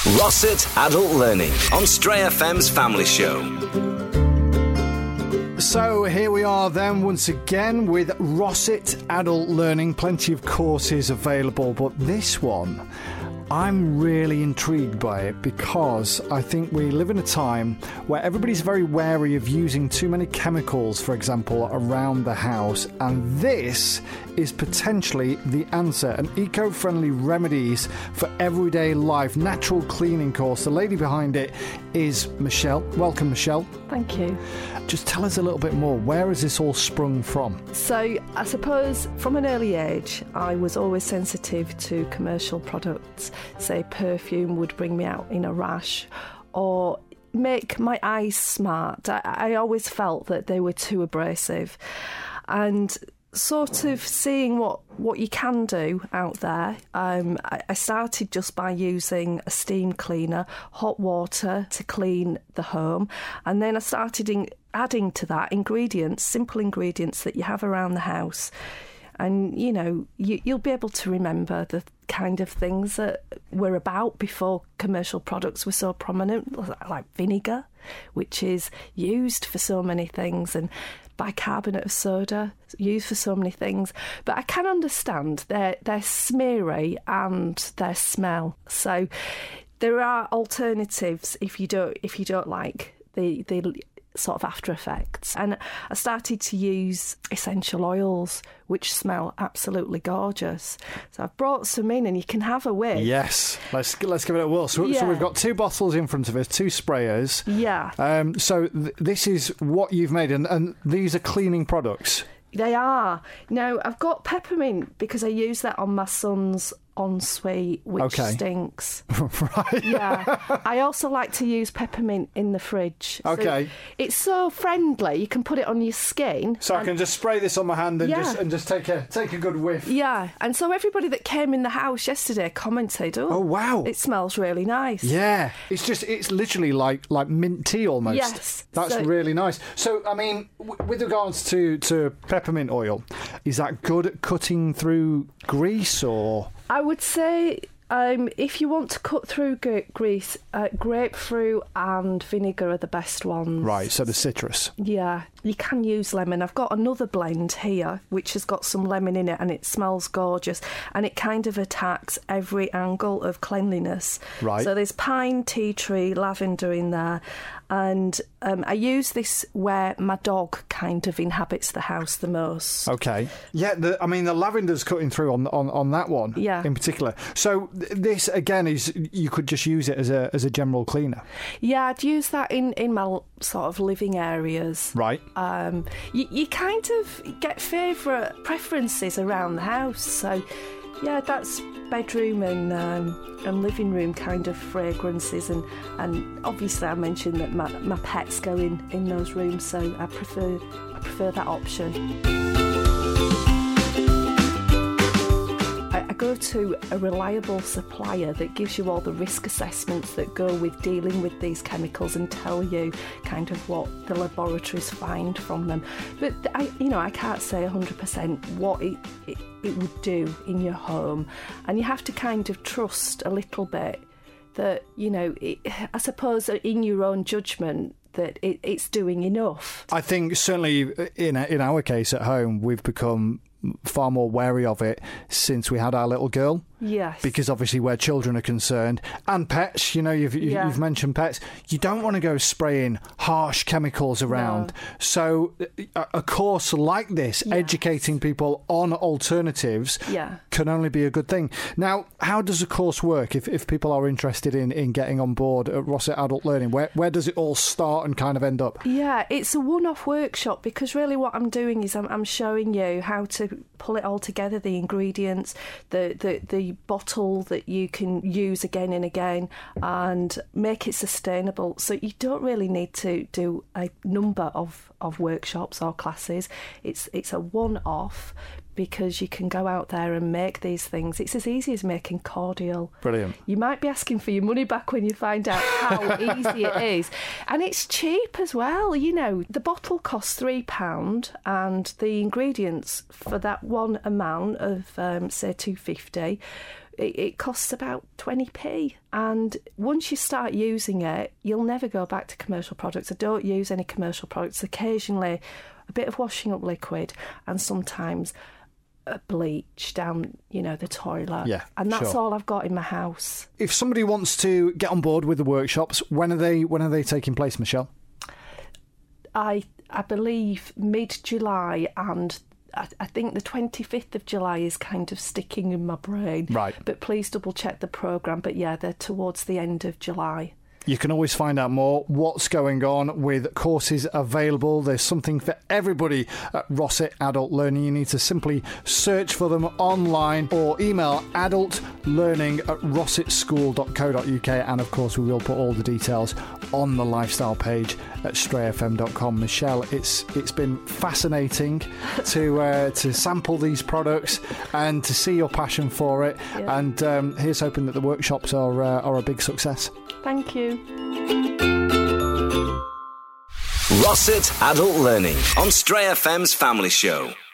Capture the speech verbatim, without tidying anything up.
Rossett Adult Learning on Stray F M's Family Show. So here we are then once again with Rossett Adult Learning. Plenty of courses available, but this one, I'm really intrigued by it because I think we live in a time where everybody's very wary of using too many chemicals, for example, around the house. And this is potentially the answer. An eco-friendly remedies for everyday life natural cleaning course. The lady behind it is Michelle. Welcome, Michelle. Thank you. Just tell us a little bit more. Where has this all sprung from? So I suppose from an early age, I was always sensitive to commercial products. Say perfume would bring me out in a rash or make my eyes smart. I, I always felt that they were too abrasive. And sort of seeing what, what you can do out there, um, I, I started just by using a steam cleaner, hot water to clean the home, and then I started in, adding to that ingredients, simple ingredients that you have around the house. And, you know, you, you'll be able to remember the kind of things that were about before commercial products were so prominent, like vinegar, which is used for so many things, and bicarbonate of soda, used for so many things. But I can understand their their smeary and their smell. So there are alternatives if you don't if you don't like the the sort of after effects. And I started to use essential oils, which smell absolutely gorgeous. So I've brought some in, and you can have a whiff. Yes, let's let's give it a whirl. So, Yeah. so we've got two bottles in front of us, two sprayers. Yeah. Um, so th- this is what you've made, and, and these are cleaning products. They are. Now, I've got peppermint because I use that on my son's ensuite, which Okay. stinks. Right. Yeah. I also like to use peppermint in the fridge. So Okay. it's so friendly. You can put it on your skin. So I and- can just spray this on my hand and Yeah. just and just take a take a good whiff. Yeah. And so everybody that came in the house yesterday commented, oh, Oh, wow. it smells really nice. Yeah, it's just it's literally like like mint tea almost. Yes. That's So- really nice. So I mean, w- with regards to to peppermint oil, is that good at cutting through grease or? I would say um, if you want to cut through g- grease, uh, grapefruit and vinegar are the best ones. Right, so the citrus. Yeah, you can use lemon. I've got another blend here which has got some lemon in it, and it smells gorgeous, and it kind of attacks every angle of cleanliness. Right. So there's pine, tea tree, lavender in there, and um, I use this where my dog kind of inhabits the house the most. Okay. Yeah, the, I mean the lavender's cutting through on on, on that one. Yeah. In particular. So th- this again is you could just use it as a as a general cleaner. Yeah, I'd use that in, in my l- sort of living areas. Right. Um, you, you kind of get favourite preferences around the house. So, yeah, that's bedroom and um, and living room kind of fragrances. And, and obviously I mentioned that my, my pets go in, in those rooms, so I prefer I prefer that option. I, I go to a reliable supplier that gives you all the risk assessments that go with dealing with these chemicals and tell you kind of what the laboratories find from them. But I, you know, I can't say one hundred percent what it, it, it would do in your home, and you have to kind of trust a little bit that, you know, it, I suppose in your own judgment that it, it's doing enough. I think certainly in in our case at home we've become far more wary of it since we had our little girl. Yes. Because obviously where children are concerned, and pets, you know, you've, you've, Yeah. you've mentioned pets, you don't want to go spraying harsh chemicals around. No. So a, a course like this, Yes. educating people on alternatives, Yeah. can only be a good thing. Now, how does a course work if, if people are interested in, in getting on board at Rossett Adult Learning? Where, where does it all start and kind of end up? Yeah, it's a one-off workshop because really what I'm doing is I'm, I'm showing you how to pull it all together, the ingredients, the, the, the bottle that you can use again and again, and make it sustainable. So you don't really need to do a number of, of workshops or classes. It's it's a one-off because you can go out there and make these things. It's as easy as making cordial. Brilliant. You might be asking for your money back when you find out how easy it is. And it's cheap as well. You know, the bottle costs three pounds and the ingredients for that one amount of, um, say, two pounds fifty it, it costs about twenty p. And once you start using it, you'll never go back to commercial products. I don't use any commercial products. Occasionally, a bit of washing up liquid, and sometimes a bleach down, you know, the toilet. Yeah, and that's sure. all I've got in my house. If somebody wants to get on board with the workshops, when are they? When are they taking place, Michelle? I I believe mid-July, and I, I think the twenty-fifth of July is kind of sticking in my brain. Right. But please double check the programme. But yeah, they're towards the end of July. You can always find out more what's going on with courses available. There's something for everybody at Rossett Adult Learning. You need to simply search for them online or email adultlearning at rossett school dot co dot uk. And of course, we will put all the details on the lifestyle page at stray f m dot com. Michelle, it's it's been fascinating to uh, to sample these products and to see your passion for it. Yeah. And um, here's hoping that the workshops are uh, are a big success. Thank you. Rossett Adult Learning on Stray F M's Family Show.